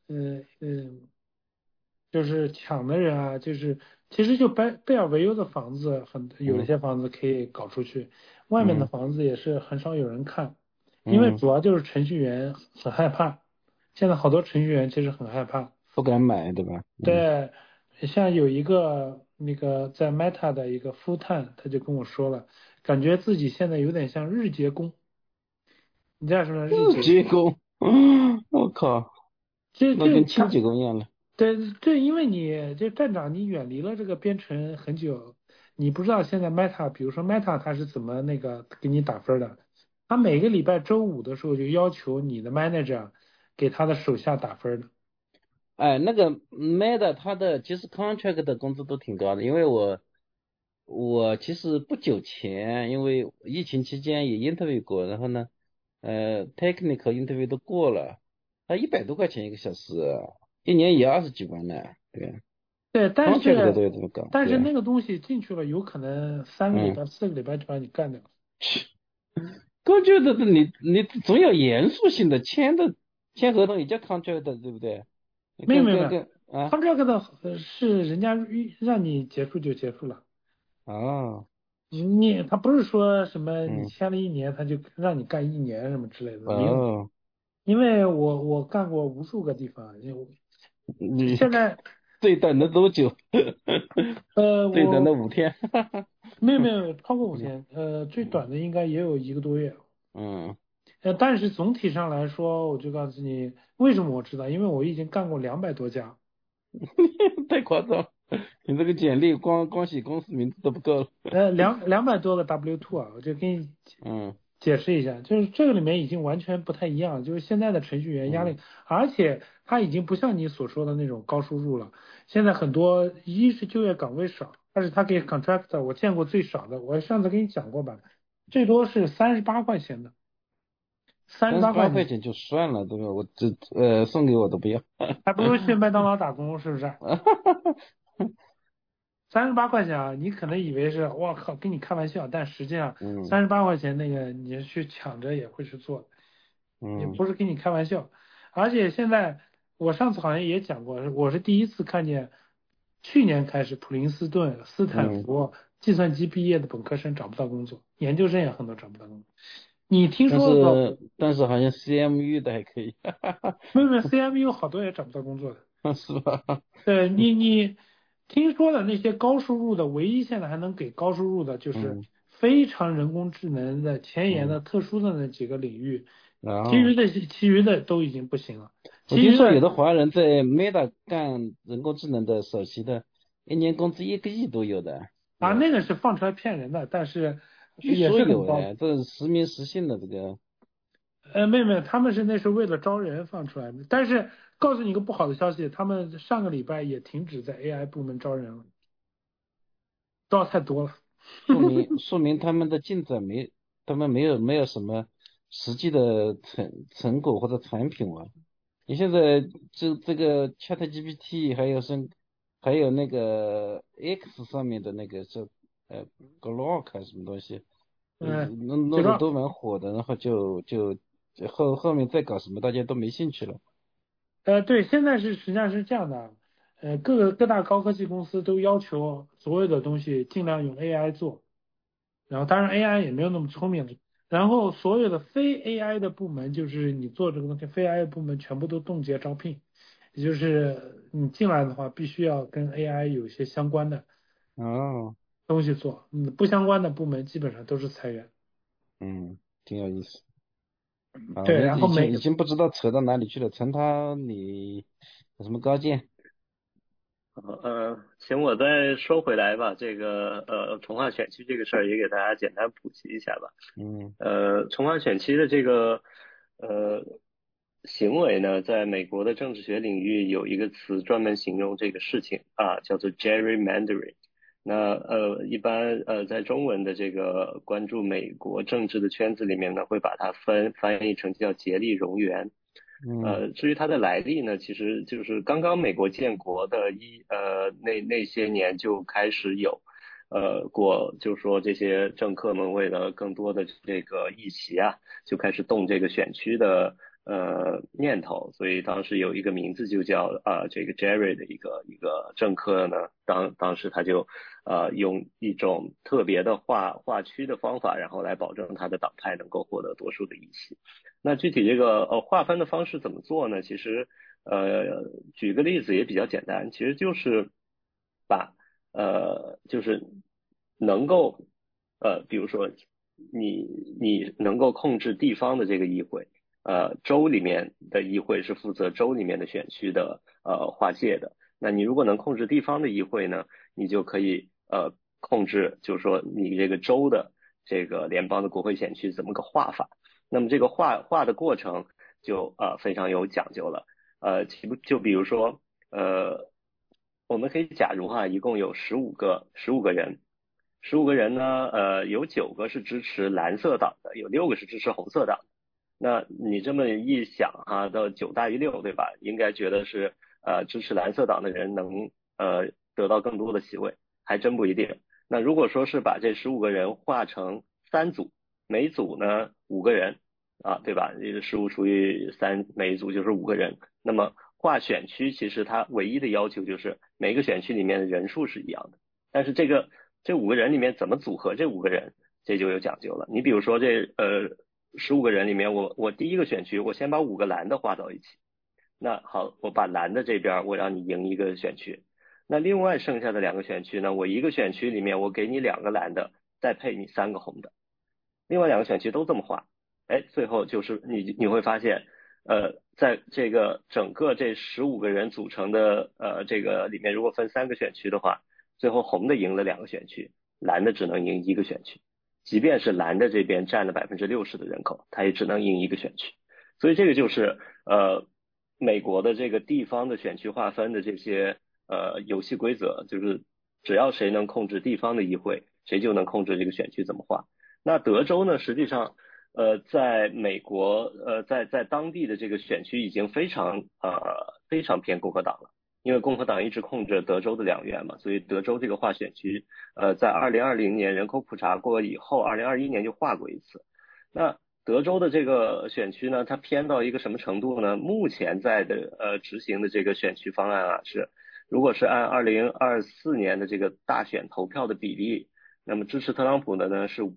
就是抢的人啊，就是其实就贝尔维尤的房子有一些房子可以搞出去，外面的房子也是很少有人看，因为主要就是程序员很害怕，现在好多程序员其实很害怕， 不敢买，对吧？ 对，像有一个那个在 Meta 的一个富探，他就跟我说了，感觉自己现在有点像日结工。你知道什么日结工，我靠，那跟清洁工一样了。 对，因为你这站长你远离了这个编程很久，你不知道现在 Meta，比如说 Meta 它是怎么那个给你打分的，他每个礼拜周五的时候就要求你的 manager 给他的手下打分的。 哎，那个 Meta 他的其实 contract 的工资都挺高的，因为我其实不久前因为疫情期间也 interview 过，然后呢technical interview 都过了，他100多块钱一个小时，一年也20几万呢，对。 对，但 contract 都有这么高， 但是那个东西进去了，有可能3个礼拜、4个礼拜就把你干掉了。 contract 的你总有严肃性的，签合同也叫 contract 对不对？ 没有，contract 的是人家让你结束就结束了。 哦。 他不是说什么你签了1年他就让你干1年什么之类的，没有。因为我干过无数个地方， 你现在最短的多久？最短的5天。 没有超过5天，最短的应该也有1个多月。但是总体上来说，我就告诉你为什么我知道，因为我已经干过200多家。 太夸张，你这个简历光写公司名字都不够了。 200多个 W2 啊，我就给你解释一下，就是这个里面已经完全不太一样，就是现在的程序员压力，而且他已经不像你所说的那种高收入了。现在很多一是就业岗位少，二是他给 contractor， 我见过最少的，我上次跟你讲过吧，最多是38块钱的。38 块钱就算了，对吧？我送给我都不要， 还不如去麦当劳打工，是不是？38块钱啊，你可能以为是我靠跟你开玩笑，但实际上38块钱那个你去抢着也会去做，也不是跟你开玩笑。而且现在我上次好像也讲过，我是第一次看见，去年开始普林斯顿、斯坦福计算机毕业的本科生找不到工作，研究生也很多找不到工作。你听说过？ 但是好像 CMU 的还可以。 没有 CMU 好多也找不到工作的。 是吧？ 对你听说的那些高收入的，唯一现在还能给高收入的就是非常人工智能的前沿的特殊的那几个领域，其余的都已经不行了。 我听说有的华人在 Meta 干人工智能的首席的，一年工资1个亿都有的。 啊，那个是放出来骗人的，但是据说有的，这是实名实姓的这个。 没有，他们是那是为了招人放出来的。但是告诉你一个不好的消息，他们上个礼拜也停止在 AI 部门招人了，招太多了。 说明他们的进展他们没有什么实际的成果或者产品了。你现在这个 ChatGPT 还有那个 X 上面的那个叫Grok 还是什么东西，弄得都蛮火的，然后就后面再搞什么大家都没兴趣了。 对，现在实际上是这样的，各大高科技公司都要求所有的东西尽量用 AI 做，然后当然 AI 也没有那么聪明，然后所有的非 AI 的部门，就是你做这个东西，非 AI 的部门全部都冻结招聘，也就是你进来的话，必须要跟 AI 有一些相关的东西做，不相关的部门基本上都是裁员。 挺有意思。 对，然后已经不知道扯到哪里去了。陈涛，你有什么高见？ 请我再说回来吧，这个从化选区这个事儿也给大家简单普及一下吧。从化选区的这个行为呢，在美国的政治学领域有一个词专门形容这个事情啊，叫做 gerrymandering。那一般在中文的这个关注美国政治的圈子里面呢，会把它翻译成叫竭力蝾螈。至于它的来历呢，其实就是刚刚美国建国的那些年就开始有就是说这些政客们为了更多的这个议席啊，就开始动这个选区的念头，所以当时有一个名字就叫这个 Jerry 的一个政客呢，当时他就用一种特别的划区的方法，然后来保证他的党派能够获得多数的议席。那具体这个划分的方式怎么做呢？其实举个例子也比较简单，其实就是把就是能够比如说你能够控制地方的这个议会，州里面的议会是负责州里面的选区的划界的。那你如果能控制地方的议会呢，你就可以控制，就是说你这个州的这个联邦的国会选区怎么个划法。那么这个划的过程就非常有讲究了。就比如说我们可以假如一共有15个人，15个人呢有9个是支持蓝色党的，有6个是支持红色党的。那你这么一想到9大于6，对吧？应该觉得是支持蓝色党的人能得到更多的席位，还真不一定。那如果说是把这15个人划成3组，每组呢5个人对吧？这个15除以3，每一组就是5个人。那么划选区其实它唯一的要求就是每个选区里面的人数是一样的，但是这5个人里面怎么组合这5个人，这就有讲究了。你比如说这15个人里面，我第一个选区我先把5个蓝的划到一起，那好，我把蓝的这边我让你赢一个选区，那另外剩下的2个选区呢，我一个选区里面我给你2个蓝的，再配你3个红的，另外2个选区都这么划。最后就是你会发现在这个整个这15个人组成的这个里面，如果分3个选区的话，最后红的赢了2个选区，蓝的只能赢1个选区，即便是蓝的这边占了60%的人口，它也只能赢1个选区。所以这个就是美国的这个地方的选区划分的这些游戏规则，就是只要谁能控制地方的议会，谁就能控制这个选区怎么划。那德州呢，实际上在美国在当地的这个选区已经非常偏共和党了，因为共和党一直控制德州的2院嘛，所以德州这个划选区在2020年人口普查过以后，2021年就划过一次。那德州的这个选区呢，它偏到一个什么程度呢？目前在的执行的这个选区方案是，如果是按2024年的这个大选投票的比例，那么支持特朗普的呢是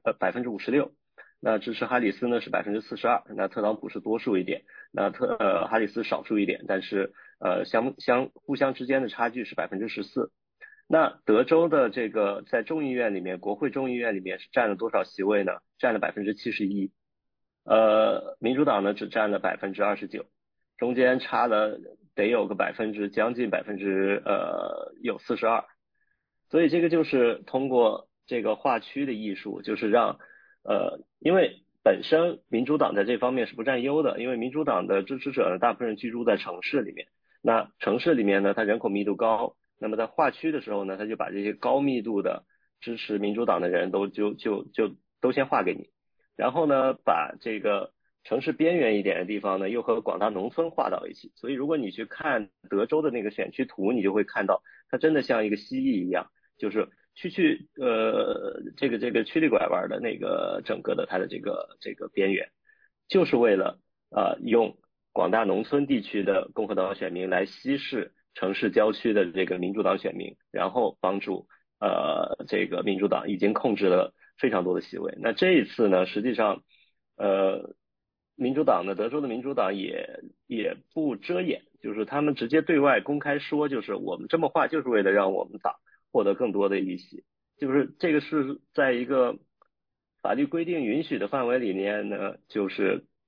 56%，那支持哈里斯呢是42%，那特朗普是多数一点，那哈里斯少数一点，但是互相之间的差距是14%。那德州的这个在众议院里面，国会众议院里面是占了多少席位呢？占了71%，民主党呢只占了29%，中间差了得有个将近有42%。所以这个就是通过这个划区的艺术，就是让因为本身民主党在这方面是不占优的，因为民主党的支持者呢大部分人居住在城市里面，那城市里面呢它人口密度高，那么在划区的时候呢，他就把这些高密度的支持民主党的人都先划给你，然后呢把这个城市边缘一点的地方呢又和广大农村划到一起。所以如果你去看德州的那个选区图，你就会看到它真的像一个蜥蜴一样，就是这个曲里拐弯的那个整个的它的这个边缘，就是为了用广大农村地区的共和党选民来稀释城市郊区的这个民主党选民，然后帮助这个民主党已经控制了非常多的席位。那这一次呢，实际上民主党呢，德州的民主党也不遮掩，就是他们直接对外公开说，就是我们这么划就是为了让我们党获得更多的议席，就是这个是在一个法律规定允许的范围里面呢，就是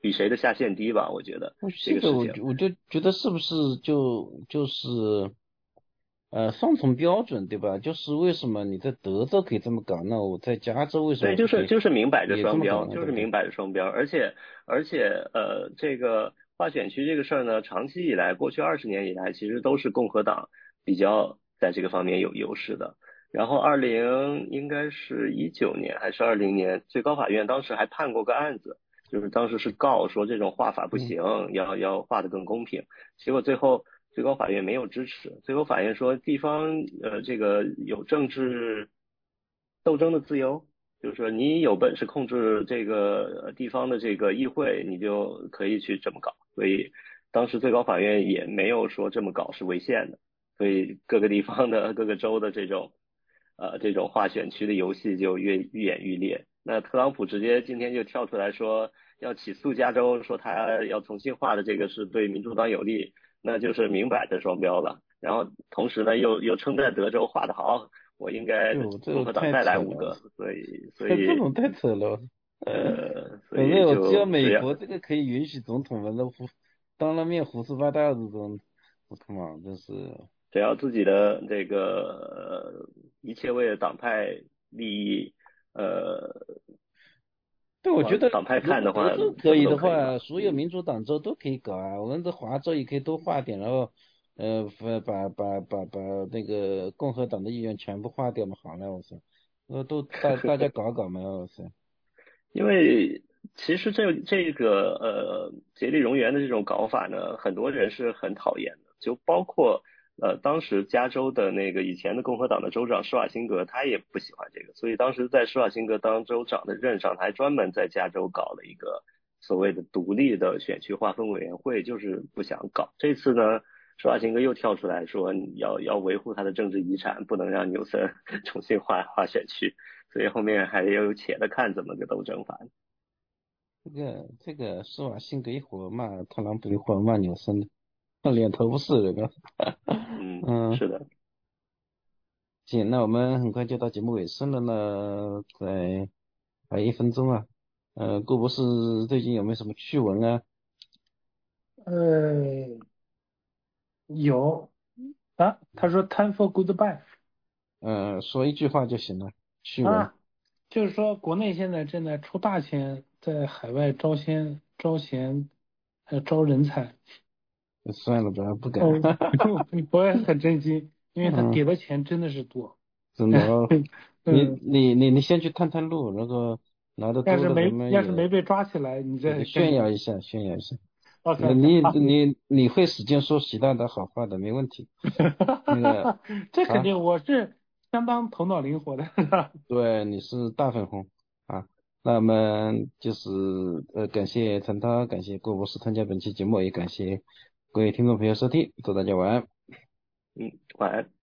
比谁的下限低吧，我觉得这个事情。 我就觉得是不是就是双重标准，对吧？就是为什么你在德州可以这么搞，那我在加州为什么对，就是明摆着双标， 就是明摆着双标，而且这个划选区这个事儿呢，长期以来，过去20年以来，其实都是共和党比较在这个方面有优势的。然后应该是19年还是20年，最高法院当时还判过个案子，就是当时是告说这种划法不行，要划得更公平。结果最后最高法院没有支持，最高法院说地方这个有政治斗争的自由，就是说你有本事控制这个地方的这个议会，你就可以去这么搞。所以当时最高法院也没有说这么搞是违宪的，所以各个地方的各个州的这种划选区的游戏就愈演愈烈。那特朗普直接今天就跳出来说要起诉加州，说他要重新划的这个是对民主党有利，那就是明摆着双标了。然后同时呢又称赞德州划得好，我应该共和党再来5个，所以这种太扯了。 所以我知道美国这个可以允许总统们的当了面胡说八道这种，我他妈真是。 只要自己的这个一切为了党派利益， 对，我觉得党派看的话， 可以的话，所有民主党州都可以搞啊。我们的华州也可以多划点，然后把那个共和党的议员全部划掉嘛，好了，我说，都大家搞搞嘛，我说。 因为其实这个竭力容源的这种搞法呢，很多人是很讨厌的，就包括当时加州的那个以前的共和党的州长施瓦辛格，他也不喜欢这个，所以当时在施瓦辛格当州长的任上，他还专门在加州搞了一个所谓的独立的选区划分委员会，就是不想搞。这次呢，施瓦辛格又跳出来说要维护他的政治遗产，不能让纽森重新划选区，所以后面还有且的看怎么个斗争法。 这个施瓦辛格一会儿骂特朗普，一会儿骂纽森的。脸头不是这个。 是的。 行，那我们很快就到节目尾声了呢，还1分钟啊。顾博士最近有没有什么趣闻啊？ 有啊，他说 time for goodbye。 说一句话就行了。趣闻就是说国内现在正在出大钱，在海外招贤招人才。 算了吧，不敢。 我也很震惊，因为他给的钱真的是多。 真的哦。你先去探探路，然后拿的多的要是没被抓起来，你再炫耀一下。你会使劲说习大大好话的，没问题。 这肯定，我是相当头脑灵活的。 对，你是大粉红啊。那我们就是感谢陈涛，感谢郭博士参加本期节目，也感谢各位听众朋友收听，祝大家晚安。 晚安。